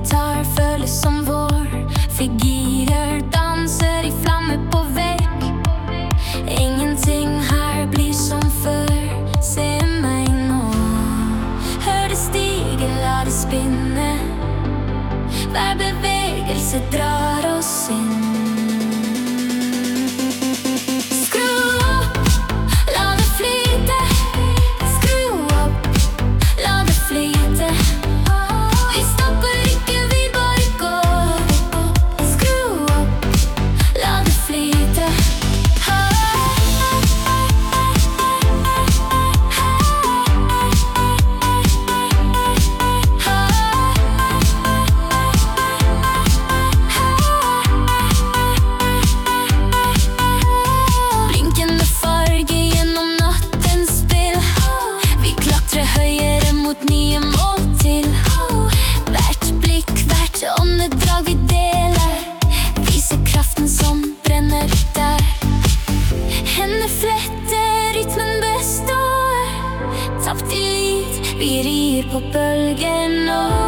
gitar føles som vår. Figurer danser i flamme på vegg. Ingenting her blir som før. Se meg nå. Hør det stige, la det spinne. Hver bevegelse drar oss inn. Nye mål til. Hvert blikk, hvert åndedrag vi deler, viser kraften som brenner der. Hender fletter, rytmen består. Tapt i lyd, vi rir på bølgen nå.